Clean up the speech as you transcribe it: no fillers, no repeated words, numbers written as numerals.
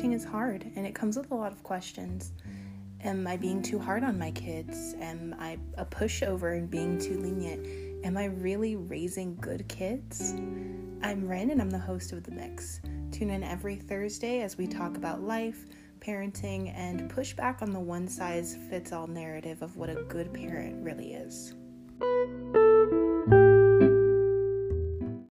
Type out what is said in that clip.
parenting is hard, and it comes with a lot of questions. Am I being too hard on my kids? Am I a pushover and being too lenient? Am I really raising good kids? I'm Ren, and I'm the host of The Mix. Tune in every Thursday as we talk about life, parenting, and push back on the one-size-fits-all narrative of what a good parent really is.